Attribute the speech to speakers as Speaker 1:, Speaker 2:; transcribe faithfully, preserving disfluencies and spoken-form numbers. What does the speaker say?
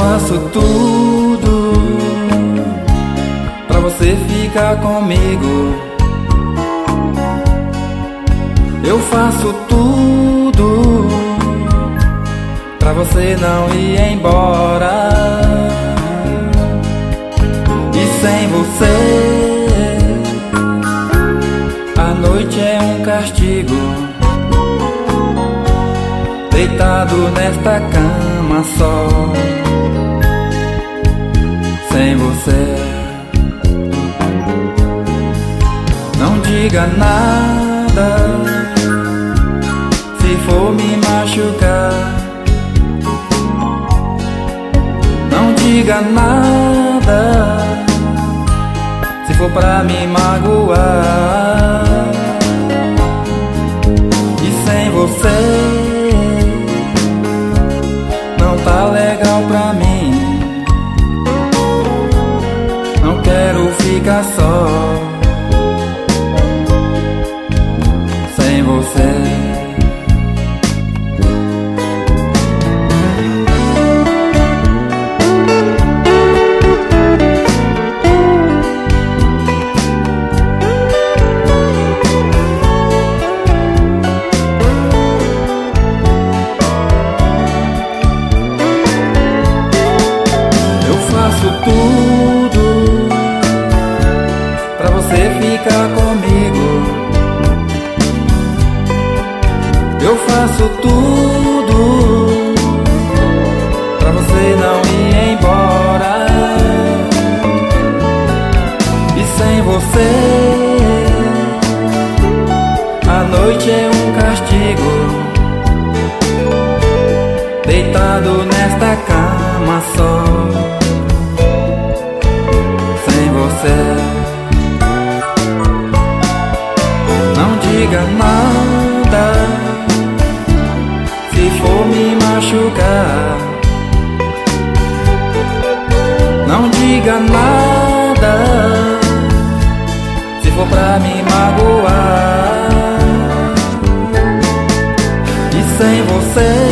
Speaker 1: faço tudo pra você ficar comigo. Eu faço tudo pra você não ir embora. E sem você a noite é um castigo, deitado nesta cama só. Sem você não diga nada se for me machucar. Não diga nada se for pra me magoar. E sem você não tá legal pra mim. Não quero ficar só sem você. Faço tudo pra você ficar comigo. Eu faço tudo pra você não ir embora. E sem você a noite é um castigo, deitado nesta cama só. Não diga nada se for me machucar. Não diga nada se for pra me magoar. E sem você